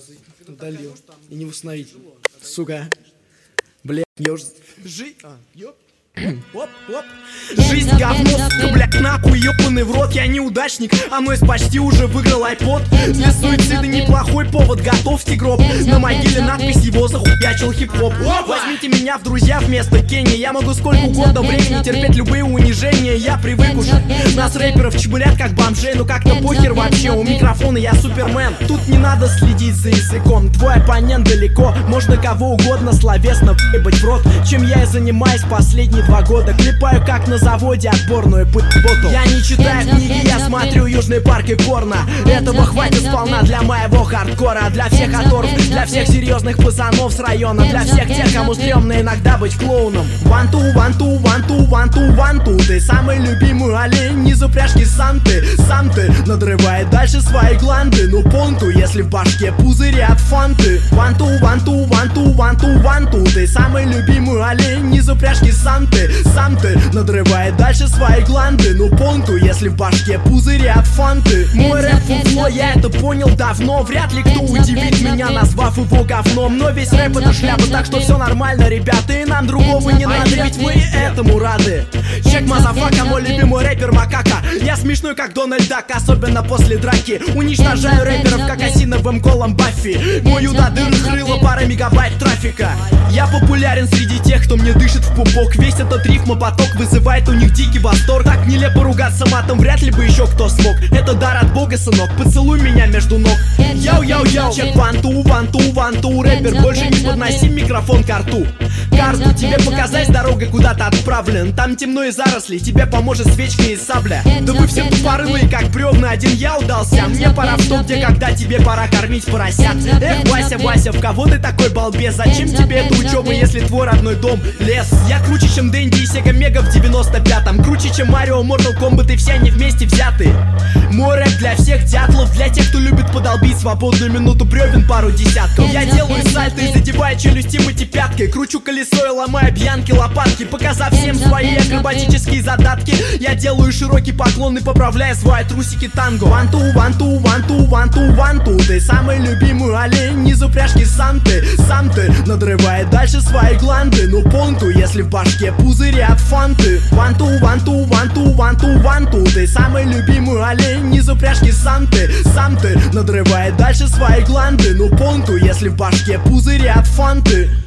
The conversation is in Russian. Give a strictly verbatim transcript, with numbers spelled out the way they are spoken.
удалил. И не восстановить. Сука. Блять, я уже... Жи... А, ёп. Оп, оп. Жизнь говно, сука, блядь, нахуй, ёбаный в рот. Я неудачник, а мной почти уже выиграл айпод. Для суицида неплохой повод, готовьте гроб. На могиле надпись его захуячил хип-хоп. Возьмите меня в друзья вместо Кенни. Я могу сколько угодно времени терпеть любые унижения. Я привык уже, нас рэперов чебурят как бомжей. Но как-то похер вообще, у микрофона я супермен. Тут не надо следить за языком, твой оппонент далеко. Можно кого угодно словесно ебать в рот. Чем я и занимаюсь последние два года. Клепаю как на заводе отборную пы***боту. Я не читаю книги, я смотрю Южный парк и порно. Этого хватит сполна для моего хардкора. Для всех оторв, для всех серьезных пацанов с района. Для всех тех, кому стрёмно иногда быть клоуном. Ванту, ванту, ванту, ванту, ванту. Ты самый любимый олень из упряжки Санты. Сам ты надрывает дальше свои гланды. Ну понту, если в башке пузыри от фанты. Ванту, ванту, ванту, ванту, ванту. Ты самый любимый олень из упряжки Санты. Сам ты надрывает дальше свои гланды. Ну понту, если в башке пузыри от фанты. Мой рэп фуфло, я это понял давно. Вряд ли кто удивит меня, назвав его говном. Но весь рэп это шляпа, так что все нормально, ребята. И нам другого не надо, ведь мы этому рады. Чек мазафака, мой любимый рэпер Макака. Я смешной как Дональд Дак, особенно после драки. Уничтожаю рэперов как осиновым колом Баффи. Мою до дыры хрыло пара мегабайт трафика. Я популярен среди тех, кто мне дышит в пупок. Весь этот рифмопоток вызывает у них дикий восторг. Так нелепо ругаться матом, вряд ли бы еще кто смог. Это дар от бога, сынок, поцелуй меня между ног. Яу-яу-яу, чек ванту, ванту, ванту. Рэпер, больше не подноси микрофон к рту. Карту тебе показать, дорога куда-то отправлен. Там темно и заросли, тебе поможет свечка и сабля. Да вы все тупорылые, как бревна, один я удался. Мне пора в что, где, когда тебе пора кормить поросят. Эх, Вася, Вася, в кого ты такой балбес? Зачем тебе эта учеба, если твой родной дом лес? Я круче, чем Дэнди и Сега Мега в девяносто пятом. Круче, чем Марио, Mortal Kombat и все они вместе взяты. Мой рэп для всех дятлов, для тех, кто любит подолбить свободную минуту бревен пару десятков. Я делаю сальто и задеваю челюсти мультипяткой. Кручу колесо и ломаю бьянки лопатки, показав всем свои акробатические задатки. Я делаю широкий поклон и поправляю свои трусики танго. Ванту, ванту, ванту, ванту, ванту. Ты самый любимый олень из упряжки Санты. Сам ты надрывает дальше свои гланды. Ну понту, если в башке пузыри от фанты. Ванту, ванту, ванту, ванту, ванту. Ты самый любимый олень из упряжки Санты. Сам ты надрывает дальше свои гланды. Ну понту, если в башке пузыри от фанты.